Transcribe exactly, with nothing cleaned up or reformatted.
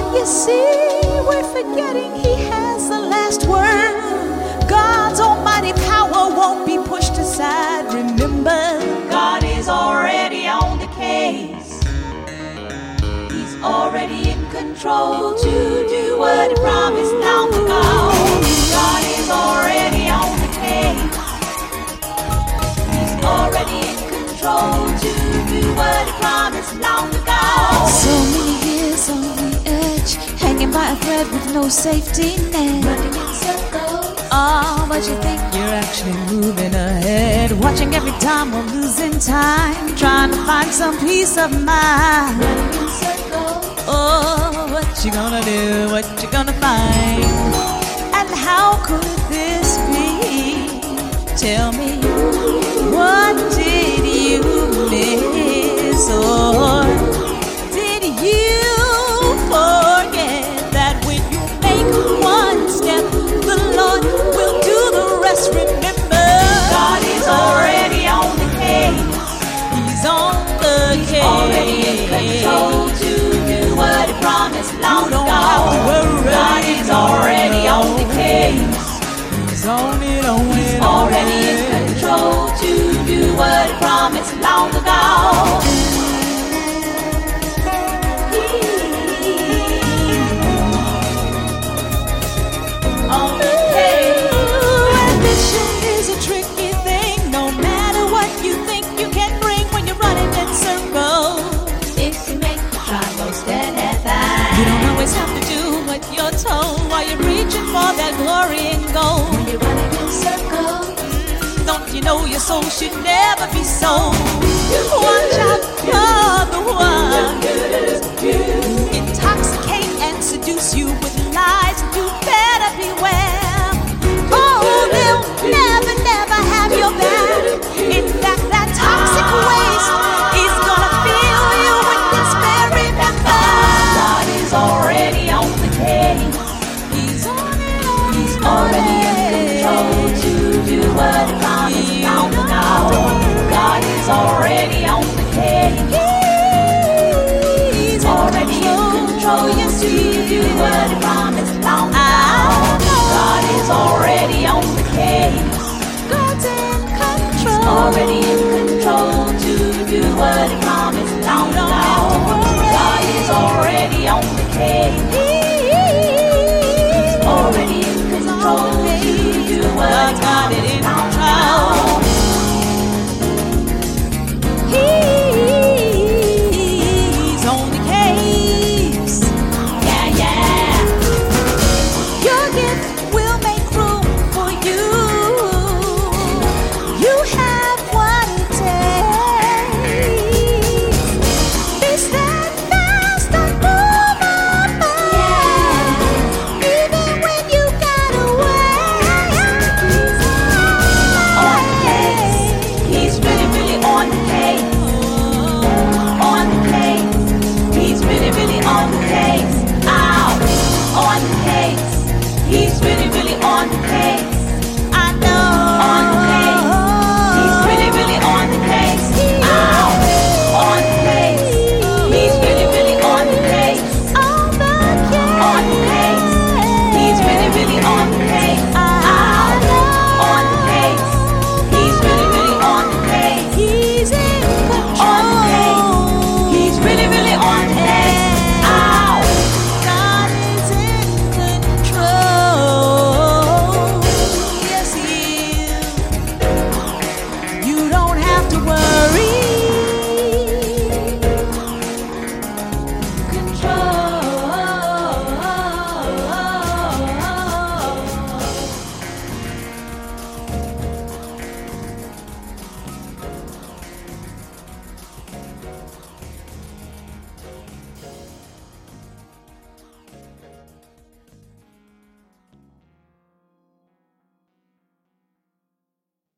You see, we're forgetting He has the last word. God's almighty power won't be pushed aside. Remember, God is already on the case. He's already in control to do what He promised long ago. God is already on the case. He's already in control to do what He promised long ago. So many years on the edge, hanging by a thread with no safety net. Running in circles. Oh, but you think you're actually moving ahead, watching every time we're losing time, trying to find some peace of mind. Running in circles. Oh, what you gonna do, what you gonna find, and how could this be? Tell me, what did you miss, or did you forget that when you make one step, the Lord will do the rest? Remember, God is already on the case. He's on the case. Already in control to do what He promised long You don't ago. have to worry. God is already on the case. He's on it, on it, on Already in it. control to do what He promised long ago. On the case. Ambition is a tricky thing. No matter what you think you can bring when you're running in circles, If you make the triangle stand at that, you don't always have to do what you're told while you're reaching for that glory and gold. when you're running in circles. Don't you know your soul should never be sold? Watch out, you're the one who intoxicate and seduce you with lies. You better beware. Oh, they'll never, never have your back. In fact, that toxic waste is gonna fill you with despair. Remember, God is already on the case. He's on it, on He's it, already in control to do what He promised long ago. God is already on the case. He's Already in control yes, to he do is. what He promised long ago. I know. God is already on the case. God's in control. Already in control to do what He promised long You don't ago. have to worry. God is already on the case. He